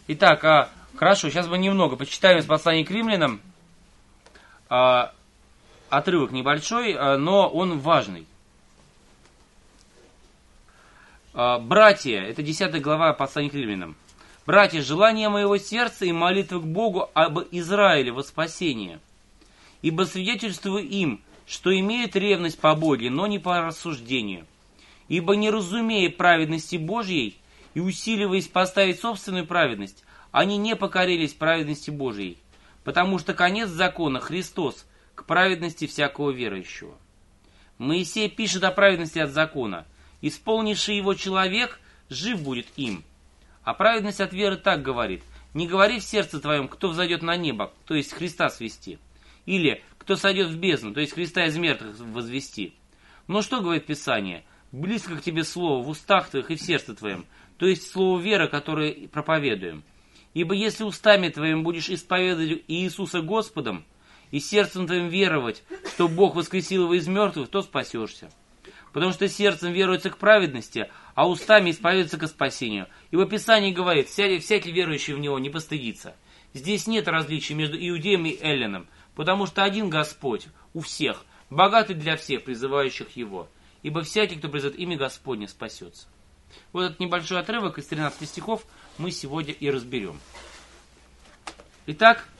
Итак, хорошо, сейчас мы немного почитаем из послания к римлянам. Отрывок небольшой, но он важный. Братья, это 10 глава послания к римлянам. Братья, желание моего сердца и молитва к Богу об Израиле во спасение. Ибо свидетельствую им, что имеют ревность по Боге, но не по рассуждению. Ибо не разумея праведности Божьей и усиливаясь поставить собственную праведность, они не покорились праведности Божьей, потому что конец закона Христос к праведности всякого верующего. Моисей пишет о праведности от закона. Исполнивший его человек жив будет им. А праведность от веры так говорит: не говори в сердце твоем, кто взойдет на небо, то есть Христа свести, или кто сойдет в бездну, то есть Христа из мертвых возвести. Но что говорит Писание? Близко к тебе слово в устах твоих и в сердце твоем, то есть слово веры, которое проповедуем. Ибо если устами твоим будешь исповедовать Иисуса Господом, и сердцем твоим веровать, что Бог воскресил его из мертвых, то спасешься. Потому что сердцем веруется к праведности, а устами исповедуется к спасению. Ибо Писание говорит: всякий верующий в него не постыдится. Здесь нет различия между иудеем и эллином, потому что один Господь у всех, богатый для всех, призывающих его. Ибо всякий, кто призовет имя Господне, спасется. Вот этот небольшой отрывок из 13 стихов мы сегодня и разберем. Итак,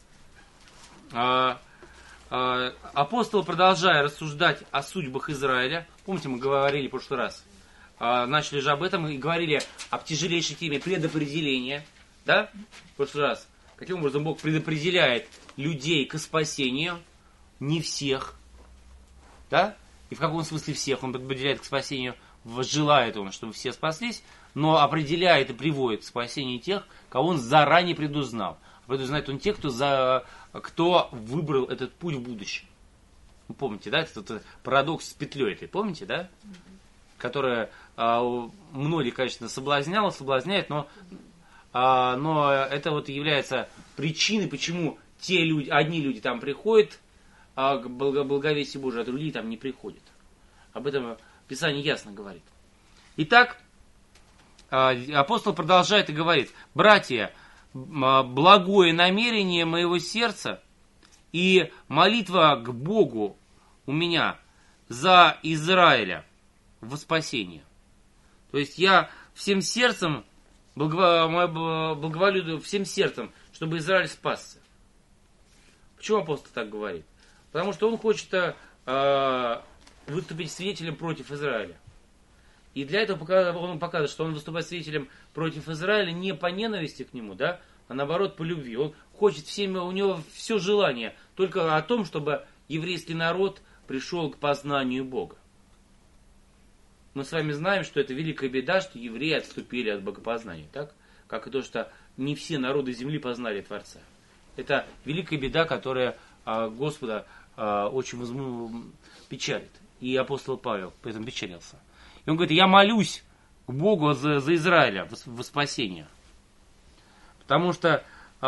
апостол, продолжая рассуждать о судьбах Израиля, помните, мы говорили в прошлый раз, начали же об этом и говорили об тяжелейшей теме предопределения, да, в прошлый раз, каким образом Бог предопределяет людей к спасению, не всех, да, и в каком смысле всех он предопределяет к спасению, желает он, чтобы все спаслись, но определяет и приводит к спасению тех, кого он заранее предузнал. Предузнает он тех, кто выбрал этот путь в будущем. Вы помните, да, это парадокс с петлей этой, помните, да? Которая многих, конечно, соблазняет, но это вот является причиной, почему одни люди там приходят к благовестию Божию, а другие там не приходят. Об этом Писание ясно говорит. Итак, апостол продолжает и говорит: братья, благое намерение моего сердца и молитва к Богу у меня за Израиля во спасение. То есть я всем сердцем благоволю всем сердцем, чтобы Израиль спасся. Почему апостол так говорит? Потому что он хочет выступить свидетелем против Израиля. И для этого он показывает, что он выступает свидетелем против Израиля не по ненависти к нему, да, а наоборот по любви. Он хочет у него все желание только о том, чтобы еврейский народ пришел к познанию Бога. Мы с вами знаем, что это великая беда, что евреи отступили от богопознания, так? Как и то, что не все народы земли познали Творца. Это великая беда, которая Господа очень печалит. И апостол Павел поэтому печалился. И он говорит: я молюсь к Богу за Израиля во спасение. Потому что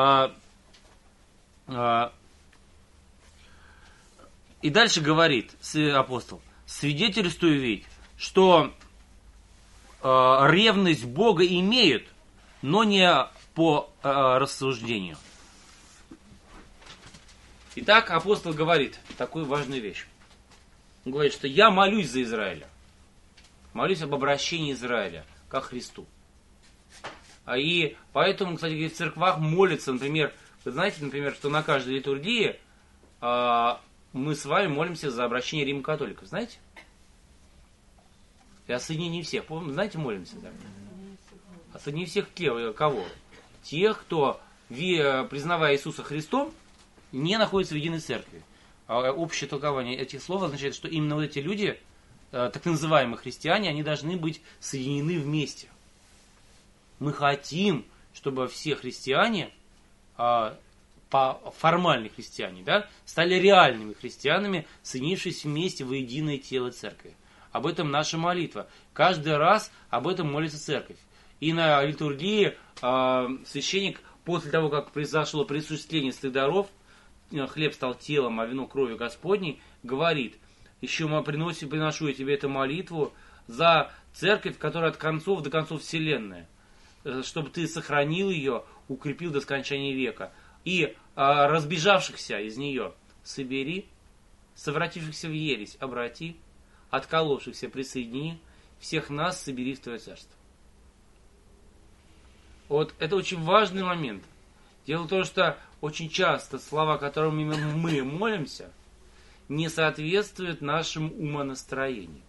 и дальше говорит апостол: свидетельствую ведь, что ревность Бога имеют, но не по рассуждению. Итак, апостол говорит такую важную вещь. Он говорит, что я молюсь за Израиля. Молюсь об обращении Израиля ко Христу. И поэтому, кстати, в церквах молятся, например, вы знаете, например, что на каждой литургии мы с вами молимся за обращение римо-католиков, знаете? И о соединении всех. Знаете, молимся, да? О соединении всех кого? Тех, кто, признавая Иисуса Христом, не находится в единой церкви. А общее толкование этих слов означает, что именно вот эти люди, так называемые христиане, они должны быть соединены вместе. Мы хотим, чтобы все христиане, формальные христиане, да, стали реальными христианами, соединившись вместе в единое тело церкви. Об этом наша молитва. Каждый раз об этом молится церковь. И на литургии священник, после того, как произошло присуществление святых даров, хлеб стал телом, а вино кровью Господней, говорит: еще приношу я тебе эту молитву за церковь, которая от концов до концов вселенная. чтобы ты сохранил ее, укрепил до скончания века. И разбежавшихся из нее собери, совратившихся в ересь обрати, отколовшихся присоедини, всех нас собери в твое царство. Вот это очень важный момент. Дело в том, что очень часто слова, которыми мы молимся, не соответствуют нашему умонастроению.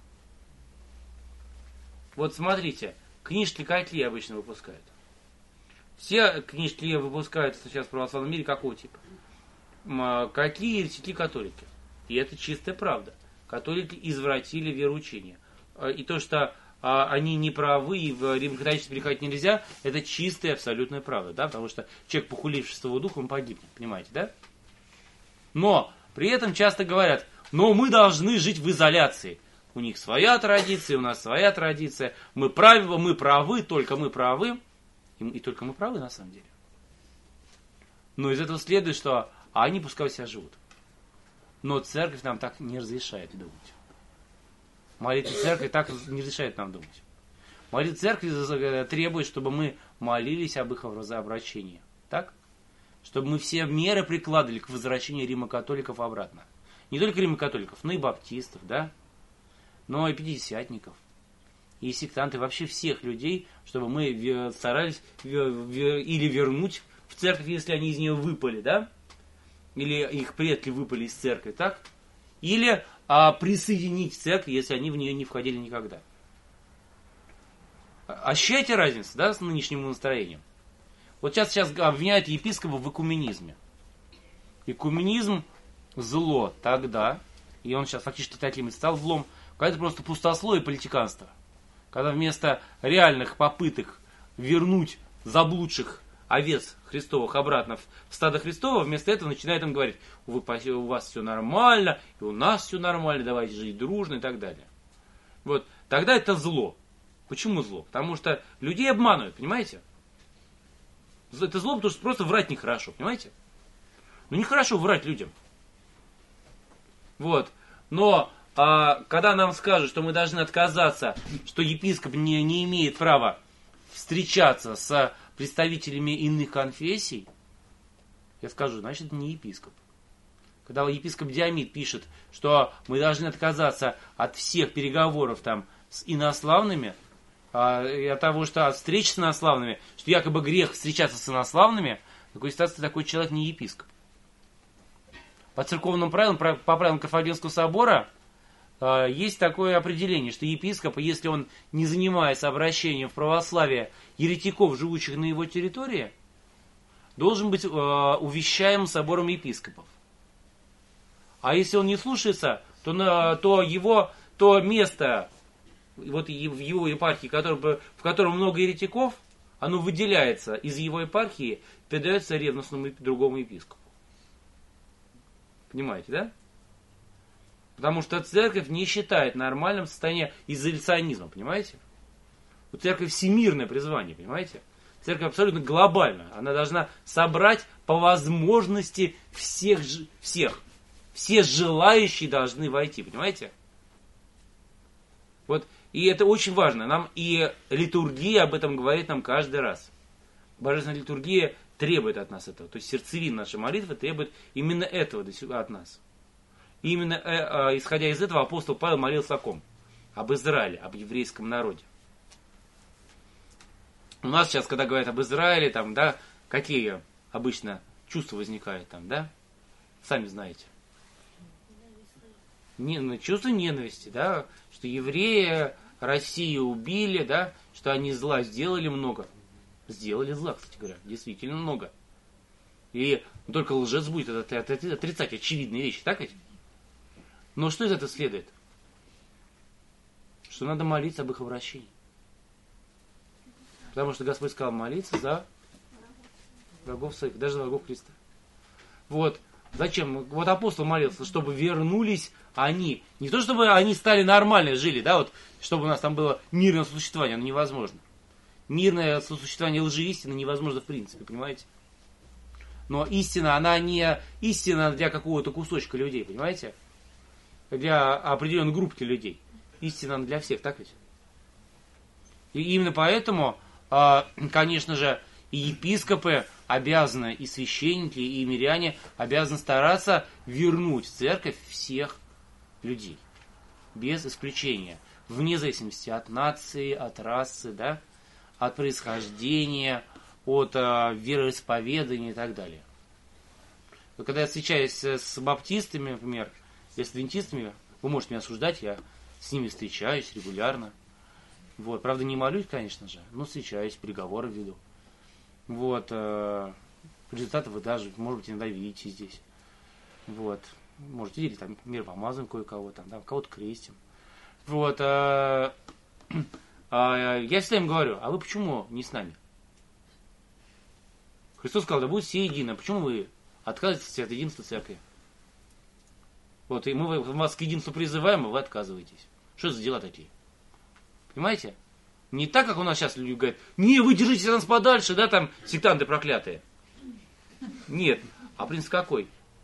Вот смотрите, книжки Котли обычно выпускают. Все книжки выпускают сейчас в православном мире какого типа? Котли и еретики католики. И это чистая правда. Католики извратили вероучение. И то, что они не правы, и в римокатоличество переходить нельзя, это чистая абсолютная правда, да, потому что человек, похуливший Святого Духа, он погибнет, понимаете, да? Но при этом часто говорят, но мы должны жить в изоляции. У них своя традиция, у нас своя традиция, мы правы, только мы правы, и только мы правы на самом деле. Но из этого следует, что они пускай у себя живут. Но церковь нам так не разрешает думать. Молитва церкви так не разрешает нам думать. Молитва церкви требует, чтобы мы молились об их обращении. Так? Чтобы мы все меры прикладывали к возвращению римокатоликов обратно. Не только римокатоликов, но и баптистов, да? Но и пятидесятников. И сектанты, вообще всех людей, чтобы мы старались или вернуть в церковь, если они из нее выпали, да? Или их предки выпали из церкви, так? Или присоединить церковь, если они в нее не входили никогда. Ощущаете разницу, да, с нынешним настроением? Вот сейчас обвиняют епископов в экуменизме. Экуменизм зло тогда, и он сейчас фактически таким и стал злом, когда это просто пустословие и политиканство. Когда вместо реальных попыток вернуть заблудших овец Христовых обратно в стадо Христово, вместо этого начинает им говорить, у вас все нормально, и у нас все нормально, давайте жить дружно и так далее. Вот, тогда это зло. Почему зло? Потому что людей обманывают, понимаете? Это зло, потому что просто врать нехорошо, понимаете? Ну нехорошо врать людям. Вот, но когда нам скажут, что мы должны отказаться, что епископ не имеет права встречаться с представителями иных конфессий, я скажу, значит, это не епископ. Когда епископ Диомид пишет, что мы должны отказаться от всех переговоров там с инославными, и от того, что от встреч с инославными, что якобы грех встречаться с инославными, в такой ситуации такой человек не епископ. По церковным правилам, по правилам Кафадринского собора, есть такое определение, что епископ, если он не занимается обращением в православие еретиков, живущих на его территории, должен быть увещаем собором епископов. А если он не слушается, то место вот в его епархии, в котором много еретиков, оно выделяется из его епархии, передается ревностному другому епископу. Понимаете, да? Потому что церковь не считает нормальным состояние изоляционизма, понимаете? У церкви всемирное призвание, понимаете? Церковь абсолютно глобальная. Она должна собрать по возможности всех. Все желающие должны войти, понимаете? Вот, и это очень важно. Нам и литургия об этом говорит нам каждый раз. Божественная литургия требует от нас этого. То есть сердцевина нашей молитвы требует именно этого от нас. И именно исходя из этого апостол Павел молился о ком? Об Израиле, об еврейском народе. У нас сейчас, когда говорят об Израиле, там, да, какие обычно чувства возникают там, да? Сами знаете. Чувство ненависти, да, что евреи Россию убили, да, что они зла сделали много. Сделали зла, кстати говоря, действительно много. И только лжец будет отрицать очевидные вещи, так ведь? Но что из этого следует? Что надо молиться об их обращении. Потому что Господь сказал молиться за врагов своих, даже за врагов Христа. Вот. Зачем? Вот апостол молился, чтобы вернулись они. Не то, чтобы они стали нормально, жили, да, вот, чтобы у нас там было мирное сосуществование, оно невозможно. Мирное сосуществование лжи и истины невозможно в принципе, понимаете? Но истина, она не истина для какого-то кусочка людей, понимаете? Для определенной группы людей. Истина для всех, так ведь? И именно поэтому конечно же, и епископы обязаны, и священники, и миряне обязаны стараться вернуть в церковь всех людей. Без исключения. Вне зависимости от нации, от расы, да, от происхождения, от вероисповедания и так далее. Когда я встречаюсь с баптистами, например, или с адвентистами, вы можете меня осуждать, я с ними встречаюсь регулярно. Вот. Правда, не молюсь, конечно же, но встречаюсь, переговоры веду. Вот. Результаты вы даже, может быть, иногда видите здесь. Вот. Можете видеть, там, миропомазываем кое-кого, там, да, кого-то крестим. Вот. Я всегда им говорю, а вы почему не с нами? Христос сказал, да будет все едино. Почему вы отказываетесь от единства церкви? Вот, и мы вас к единству призываем, а вы отказываетесь. Что за дела такие? Понимаете? Не так, как у нас сейчас люди говорят, не, вы держитесь от нас подальше, да, там, сектанты проклятые. Нет. А принцип какой?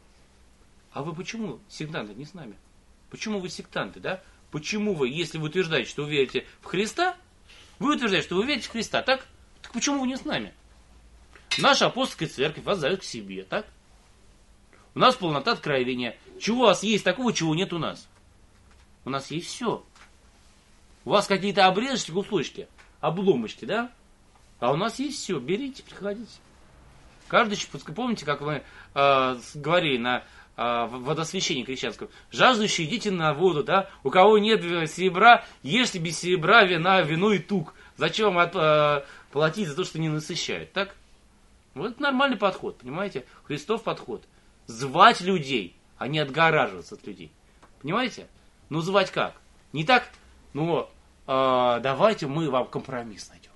А вы почему сектанты не с нами? Почему вы сектанты, да? Почему вы, если вы утверждаете, что вы верите в Христа, вы утверждаете, что вы верите в Христа, так? Так почему вы не с нами? Наша апостольская церковь вас зовет к себе, так? У нас полнота откровения. Чего у вас есть такого, чего нет у нас? У нас есть все. У вас какие-то обрезочки, кусочки, обломочки, да? А у нас есть все. Берите, приходите. Каждый, помните, как мы говорили на водосвящении крещенском? Жаждущие, идите на воду, да? У кого нет серебра, ешьте без серебра, вино и тук. Зачем вам платить за то, что не насыщает, так? Вот это нормальный подход, понимаете? Христов подход. Звать людей, а не отгораживаться от людей. Понимаете? Ну, звать как? Не так, ну, давайте мы вам компромисс найдем.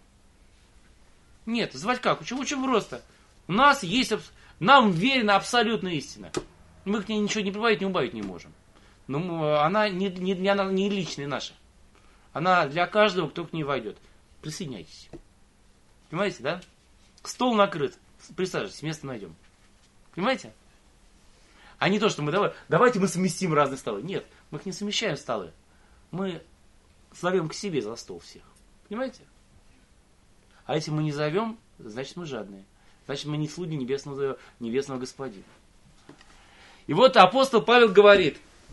Нет, звать как? Очень просто. У нас есть, нам верена абсолютная истина. Мы к ней ничего не прибавить, не убавить не можем. Но она не личная наша. Она для каждого, кто к ней войдет. Присоединяйтесь. Понимаете, да? Стол накрыт. Присаживайтесь, место найдем. Понимаете? А не то, что мы давайте мы совместим разные столы. Нет, мы их не совмещаем столы. Мы зовем к себе за стол всех. Понимаете? А если мы не зовем, значит мы жадные. Значит мы не слуги небесного Господина. И вот апостол Павел говорит,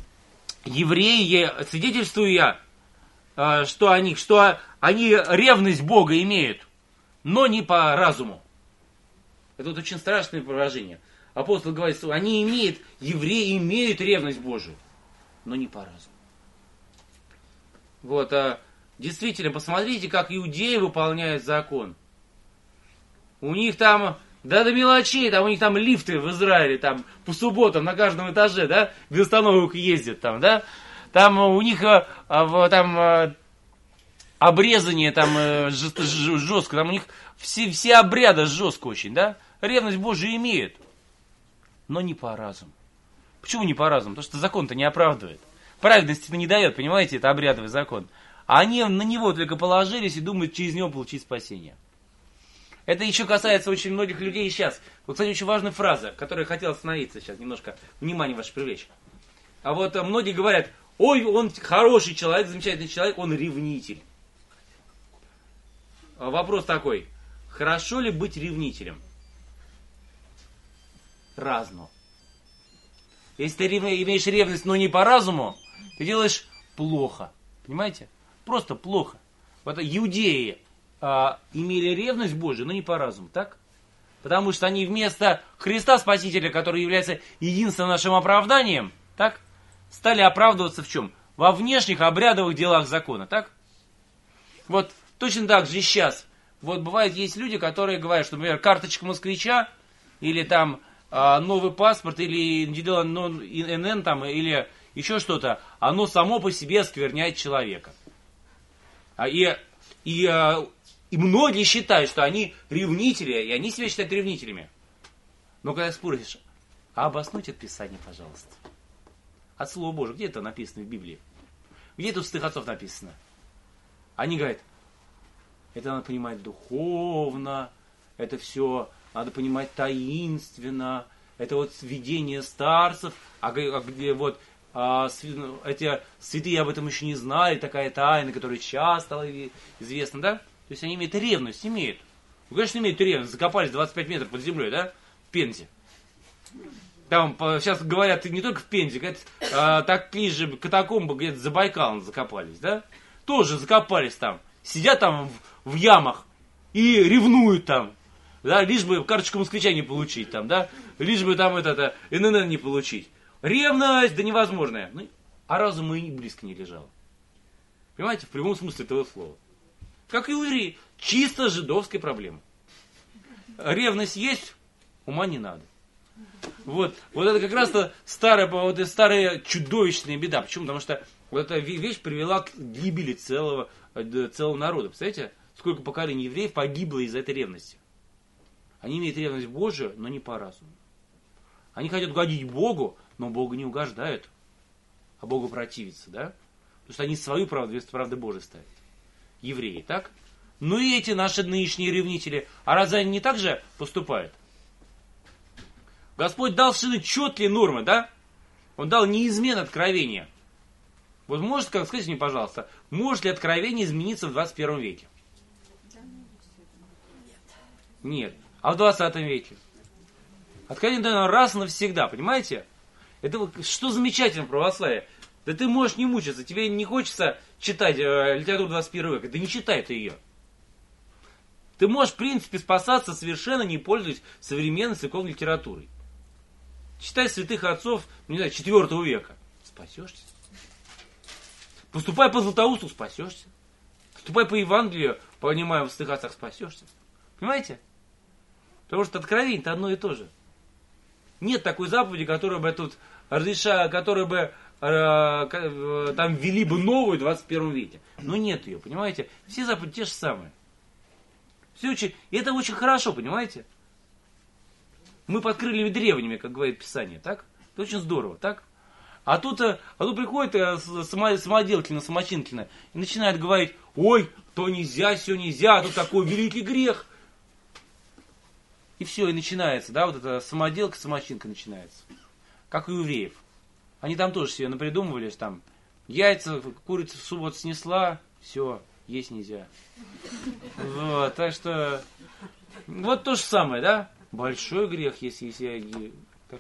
евреи, свидетельствую я, что они ревность Бога имеют, но не по разуму. Это вот очень страшное выражение. Апостол говорит, что евреи имеют ревность Божию, но не по разуму. Вот, действительно, посмотрите, как иудеи выполняют закон. У них там, да до мелочей, там у них там лифты в Израиле, там по субботам на каждом этаже, да, без остановок ездят там, да. Там у них обрезание там жестко, там у них все обряды жестко очень, да. Ревность Божию имеют, но не по разуму. Почему не по разуму? Потому что закон-то не оправдывает. Праведности-то не дает, понимаете, это обрядовый закон. А они на него только положились и думают через него получить спасение. Это еще касается очень многих людей сейчас. Вот, кстати, очень важная фраза, которой я хотел остановиться сейчас, немножко внимание ваше привлечь. А вот многие говорят, ой, он хороший человек, замечательный человек, он ревнитель. Вопрос такой, хорошо ли быть ревнителем? Разно. Если ты имеешь ревность, но не по разуму, ты делаешь плохо. Понимаете? Просто плохо. Вот иудеи имели ревность Божию, но не по разуму, так? Потому что они вместо Христа Спасителя, который является единственным нашим оправданием, так? Стали оправдываться в чем? Во внешних обрядовых делах закона, так? Вот точно так же и сейчас. Вот бывает, есть люди, которые говорят, что, например, карточка москвича, или там новый паспорт, или ИНН, там, или еще что-то, оно само по себе оскверняет человека. И многие считают, что они ревнители, и они себя считают ревнителями. Но когда споришь, обоснуйте это Писание, пожалуйста. От Слова Божьего, где это написано в Библии? Где это у святых отцов написано? Они говорят, это надо понимать духовно, это все надо понимать таинственно, это вот видение старцев, где вот эти святые об этом еще не знали, такая тайна, которая сейчас стала известна, да? То есть они имеют ревность, имеют. Ну, конечно, имеют ревность. Закопались 25 метров под землей, да? В Пензе. Там сейчас говорят, не только в Пензе, говорят, такие же катакомбы где-то за Байкалом закопались, да? Тоже закопались там. Сидят там в ямах и ревнуют там. Да, лишь бы карточку москвича не получить там, да? Лишь бы там ННН не получить. Ревность, да невозможная. Ну, а разум и близко не лежал. Понимаете, в прямом смысле этого слова. Как и у евреев. Чисто жидовская проблема. Ревность есть, ума не надо. Вот это как раз-то старая чудовищная беда. Почему? Потому что вот эта вещь привела к гибели целого народа. Представляете, сколько поколений евреев погибло из-за этой ревности. Они имеют ревность Божию, но не по разуму. Они хотят угодить Богу, но Богу не угождают, а Богу противятся, да? Потому что они свою правду вместо правды Божией ставят. Евреи, так? Ну и эти наши нынешние ревнители, а разве они не так же поступают? Господь дал совершенно четкие нормы, да? Он дал неизмен откровения. Вот может, как скажите мне, пожалуйста, может ли откровение измениться в 21 веке? Нет. А в 20 веке? Откровение дано раз и навсегда, понимаете? Это что замечательно в православии. Да ты можешь не мучиться, тебе не хочется читать литературу 21 века, да не читай ты ее. Ты можешь, в принципе, спасаться совершенно не пользуясь современной церковной литературой. Читай святых отцов, не знаю, 4 века. Спасешься. Поступай по Златоусту, спасешься. Поступай по Евангелию, понимая в святых отцах, спасешься. Понимаете? Потому что откровение-то одно и то же. Нет такой заповеди, которая бы тут которая бы там ввели бы новую в 21 веке. Но нет ее, понимаете? Все заповеди те же самые. Все очень, и это очень хорошо, понимаете? Мы под крыльями древними, как говорит Писание, так? Это очень здорово, так? А тут приходит самоделкина, самочинкина и начинает говорить, ой, то нельзя, все нельзя, тут такой великий грех. И все, и начинается, да, вот эта самоделка, самочинка начинается. Как и у евреев. Они там тоже себе напридумывали, там, яйца, курица в субботу снесла, все, есть нельзя. Вот, так что, вот то же самое, да? Большой грех, если я... Так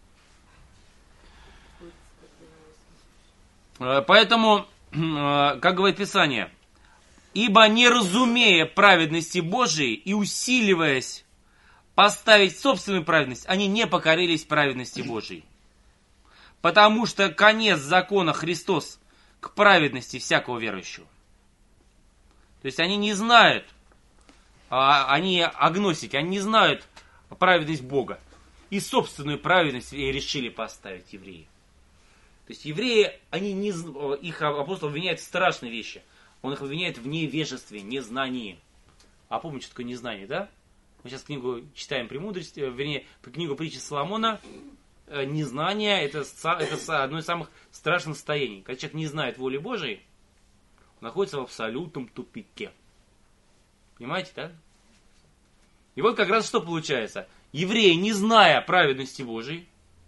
что... Поэтому, как говорит Писание, ибо не разумея праведности Божией и усиливаясь поставить собственную праведность, они не покорились праведности Божией. Потому что конец закона Христос к праведности всякого верующего. То есть они не знают, они агностики, они не знают праведность Бога. И собственную праведность решили поставить евреи. То есть евреи, их апостол обвиняет в страшной вещи. Он их обвиняет в невежестве, незнании. А помните, что такое незнание, да? Мы сейчас книгу читаем «Премудрость», вернее, книгу притчи Соломона. Незнание – это одно из самых страшных состояний. Когда человек не знает воли Божией, он находится в абсолютном тупике. Понимаете, да? И вот как раз что получается. Евреи, не зная праведности Божией,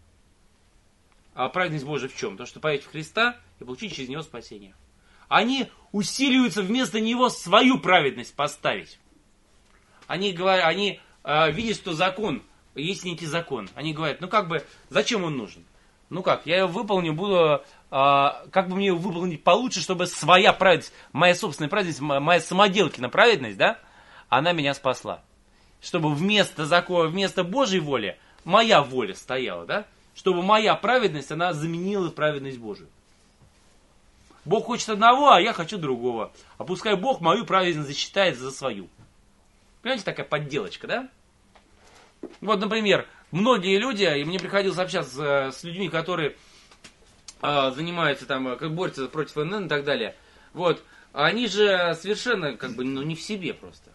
а праведность Божия в чем? То, что поверить в Христа и получить через Него спасение. Они усиливаются вместо Него свою праведность поставить. Они видят, что закон, есть некий закон. Они говорят, ну как бы, зачем он нужен? Ну как, я его выполню, как бы мне его выполнить получше, чтобы своя праведность, моя собственная праведность, моя самоделкина праведность, да, она меня спасла. Чтобы вместо закона, вместо Божьей воли, моя воля стояла, да? Чтобы моя праведность, она заменила праведность Божию. Бог хочет одного, а я хочу другого. А пускай Бог мою праведность засчитает за свою. Понимаете, такая подделочка, да? Вот, например, многие люди, и мне приходилось общаться с людьми, которые занимаются там, как борются против НН и так далее. Вот, они же совершенно, как бы, не в себе просто.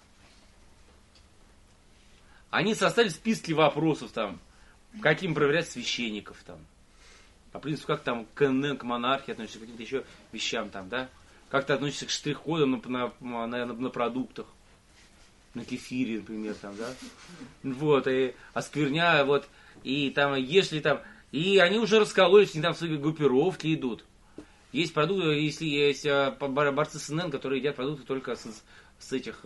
Они составили списки вопросов там, каким проверять священников там. По принципу, как там к НН, к монархии относятся, к каким-то еще вещам там, да? Как ты относишься к штрих-кодам на продуктах. На кефире, например, там, да? Вот, и оскверняя, вот, и там, если там, и они уже раскололись, они там в свои группировки идут. Есть продукты, если есть борцы с НН, которые едят продукты только с этих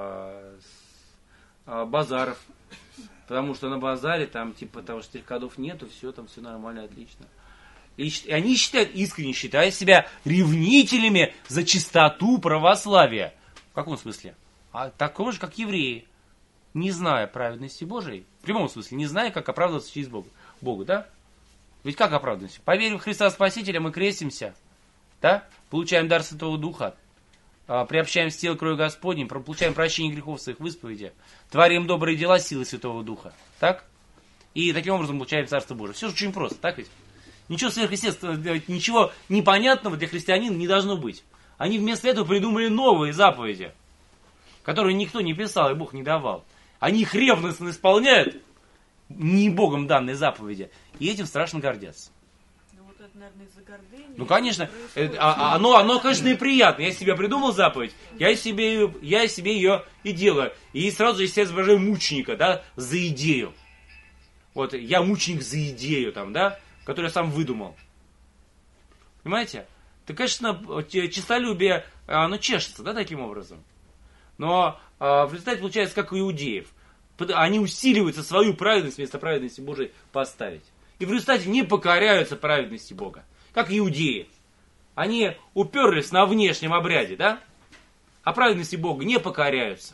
базаров. Потому что на базаре там типа того штрих-кодов нету, все там все нормально, отлично. И они считают, искренне считают себя ревнителями за чистоту православия. В каком смысле? А такого же, как евреи. Не зная праведности Божией. В прямом смысле, не зная, как оправдываться через Бога, да? Ведь как оправдываемся? Поверим в Христа Спасителя, мы крестимся, да? Получаем дар Святого Духа, приобщаемся к телу крови Господней, получаем прощение грехов своих в исповеди, творим добрые дела силы Святого Духа, так? И таким образом получаем Царство Божие. Все же очень просто, так ведь? Ничего сверхъестественного, ничего непонятного для христианина не должно быть. Они вместо этого придумали новые заповеди, которые никто не писал и Бог не давал. Они их ревностно исполняют, не Богом данные заповеди, и этим страшно гордятся. Ну, вот это, наверное, из-за гордыни. Ну, конечно, оно, конечно, и приятно. Я себе придумал заповедь, я себе ее и делаю. И сразу же я себя изображаю мученика, да, за идею. Вот, я мученик за идею, там, да, которую я сам выдумал. Понимаете? То, конечно, честолюбие, оно чешется, да, таким образом. Но в результате получается, как у иудеев. Они усиливаются свою праведность вместо праведности Божией поставить. И в результате не покоряются праведности Бога. Как иудеи. Они уперлись на внешнем обряде, да? А праведности Бога не покоряются.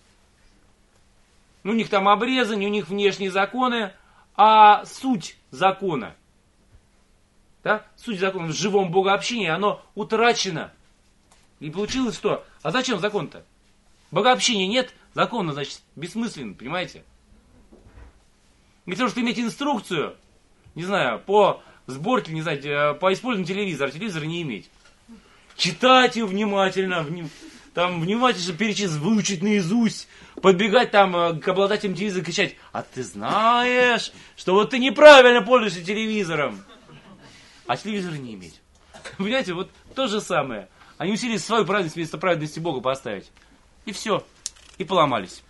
У них там обрезание, у них внешние законы, а суть закона, да? Суть закона в живом богообщении, оно утрачено. И получилось что? А зачем закон-то? Богообщения нет, закон, значит, бессмысленно, понимаете? Если уж иметь инструкцию, не знаю, по сборке, не знаю, по использованию телевизора не иметь. Читать его внимательно, там внимательно перечислить, выучить наизусть, подбегать там к обладателям телевизора и кричать: а ты знаешь, что вот ты неправильно пользуешься телевизором. А телевизора не иметь. Понимаете, вот то же самое. Они усилили свою праведность вместо праведности Бога поставить. И все. И поломались.